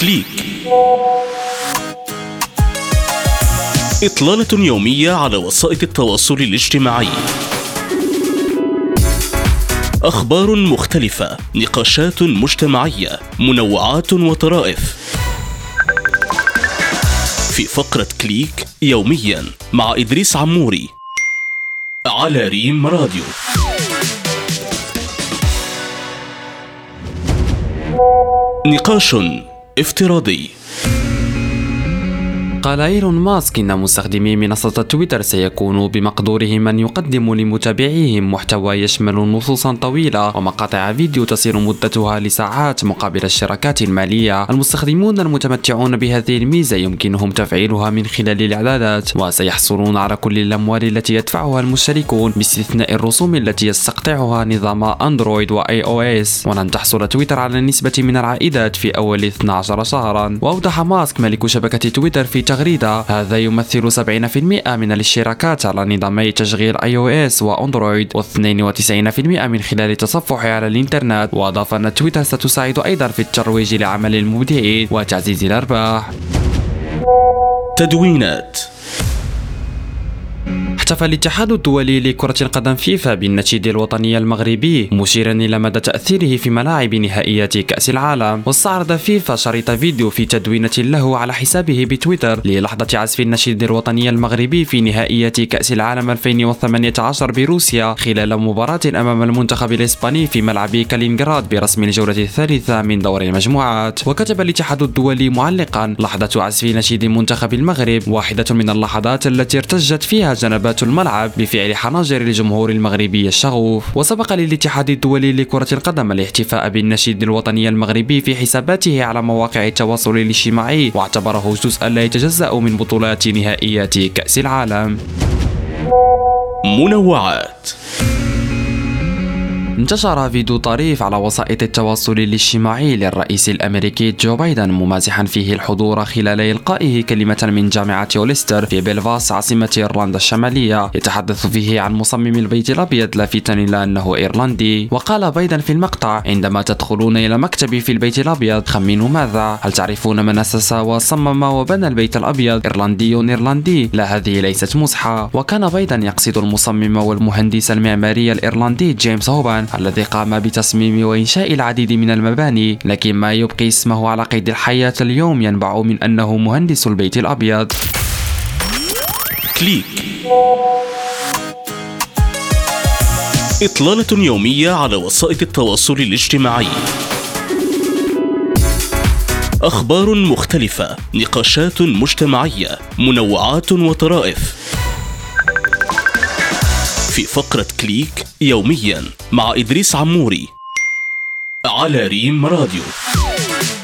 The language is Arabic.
كليك. إطلالة يومية على وسائل التواصل الاجتماعي. أخبار مختلفة، نقاشات مجتمعية، منوعات وطرائف. في فقرة كليك يوميا مع إدريس عموري على ريم راديو. نقاش افتراضي. قال إيلون ماسك إن مستخدمي منصة تويتر سيكون بمقدورهم أن يقدموا لمتابعيهم محتوى يشمل نصوصا طويلة ومقاطع فيديو تصل مدتها لساعات مقابل الشراكات المالية. المستخدمون المتمتعون بهذه الميزة يمكنهم تفعيلها من خلال الإعدادات، وسيحصلون على كل الأموال التي يدفعها المشتركون باستثناء الرسوم التي يستقطعها نظام أندرويد وiOS. ولن تحصل تويتر على نسبة من العائدات في أول 12 شهرا. وأوضح ماسك مالك شبكة تويتر في تغريدة هذا يمثل 70% من الاشتراكات على نظامي تشغيل iOS وأندرويد، و92% من خلال التصفح على الإنترنت. وأضاف أن تويتر ستساعد أيضا في الترويج لعمل المبدعين وتعزيز الأرباح. تدوينات. احتفل الاتحاد الدولي لكرة القدم فيفا بالنشيد الوطني المغربي مشيرا إلى مدى تأثيره في ملاعب نهائيات كأس العالم. واستعرض فيفا شريط فيديو في تدوينة له على حسابه بتويتر للحظة عزف النشيد الوطني المغربي في نهائيات كأس العالم 2018 بروسيا خلال مباراة أمام المنتخب الإسباني في ملعب كالينغراد برسم الجولة الثالثة من دور المجموعات. وكتب الاتحاد الدولي معلقا: لحظة عزف نشيد منتخب المغرب واحدة من اللحظات التي ارتجت فيها جنبات الملعب بفعل حناجر الجمهور المغربي الشغوف. وسبق للاتحاد الدولي لكرة القدم الاحتفاء بالنشيد الوطني المغربي في حساباته على مواقع التواصل الاجتماعي، واعتبره جزءا لا يتجزأ من بطولات نهائيات كأس العالم. منوعات. انتشر فيديو طريف على وسائل التواصل الاجتماعي للرئيس الأمريكي جو بايدن ممازحا فيه الحضور خلال إلقائه كلمة من جامعة أولستر في بلفاست عاصمة إيرلندا الشمالية، يتحدث فيه عن مصمم البيت الأبيض لافتا إلى أنه إيرلندي. وقال بايدن في المقطع: عندما تدخلون إلى مكتبي في البيت الأبيض خمنوا ماذا؟ هل تعرفون من أسس وصمم وبنى البيت الأبيض؟ إيرلندي. لا، هذه ليست مزحة. وكان بايدن يقصد المصمم والمهندس المعماري الإيرلندي جيمس هوبان الذي قام بتصميم وإنشاء العديد من المباني، لكن ما يبقي اسمه على قيد الحياة اليوم ينبع من أنه مهندس البيت الأبيض. كليك. إطلالة يومية على وسائل التواصل الاجتماعي. أخبار مختلفة، نقاشات مجتمعية، منوعات وطرائف. في فقرة كليك يوميا مع إدريس عموري على ريم راديو.